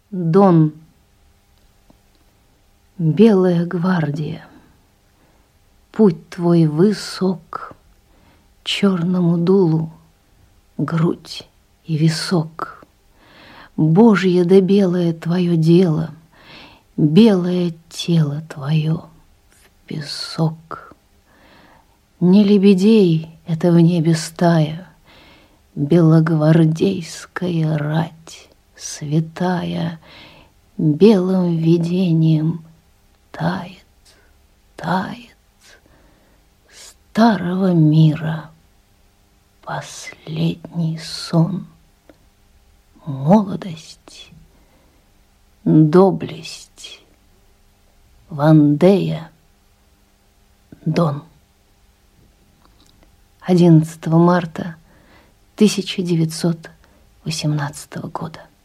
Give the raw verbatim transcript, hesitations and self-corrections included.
Дон. Белая гвардия, путь твой высок, черному дулу грудь и висок. Божье да белое твое дело, белое тело твое в песок. Не лебедей это в небе стая, белогвардейская рать святая белым видением тает, тает старого мира последний сон. Молодость, доблесть, Вандея, Дон. одиннадцатого марта тысяча девятьсот восемнадцатого года.